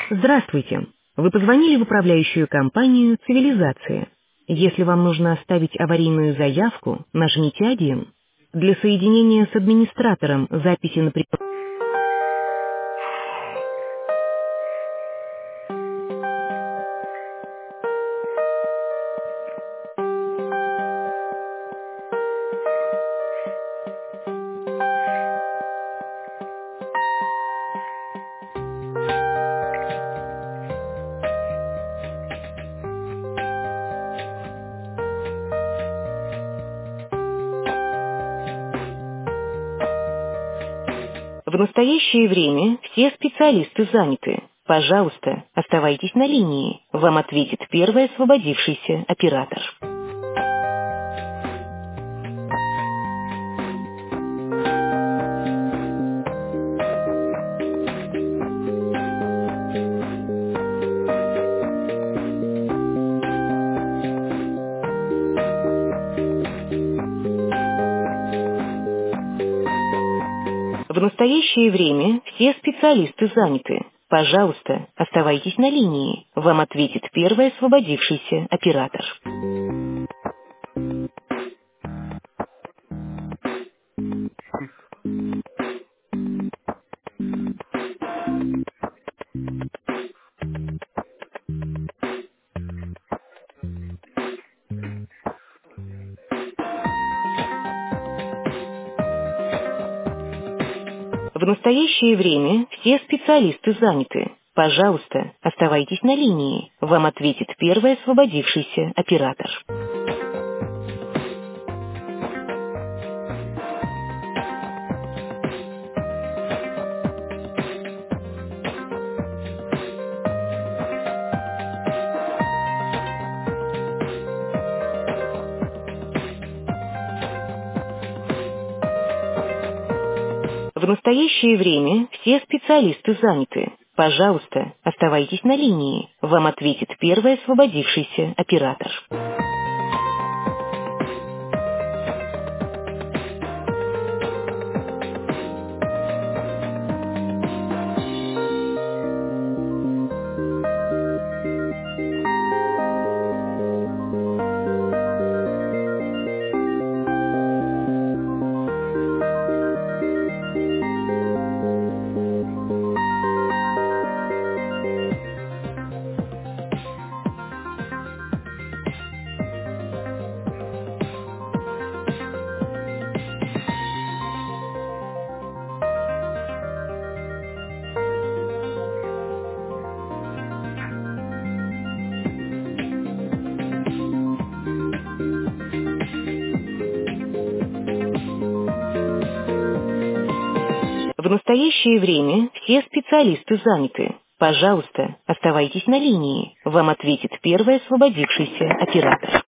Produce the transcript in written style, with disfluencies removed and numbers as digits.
Здравствуйте. Вы позвонили в управляющую компанию «Цивилизация». Если вам нужно оставить аварийную заявку, нажмите 1. Для соединения с администратором записи на прием. В настоящее время все специалисты заняты. Пожалуйста, оставайтесь на линии. Вам ответит первый освободившийся оператор. В настоящее время все специалисты заняты. Пожалуйста, оставайтесь на линии. Вам ответит первый освободившийся оператор. В настоящее время все специалисты заняты. Пожалуйста, оставайтесь на линии. Вам ответит первый освободившийся оператор. В настоящее время все специалисты заняты. Пожалуйста, оставайтесь на линии. Вам ответит первый освободившийся оператор. В настоящее время все специалисты заняты. Пожалуйста, оставайтесь на линии. Вам ответит первый освободившийся оператор.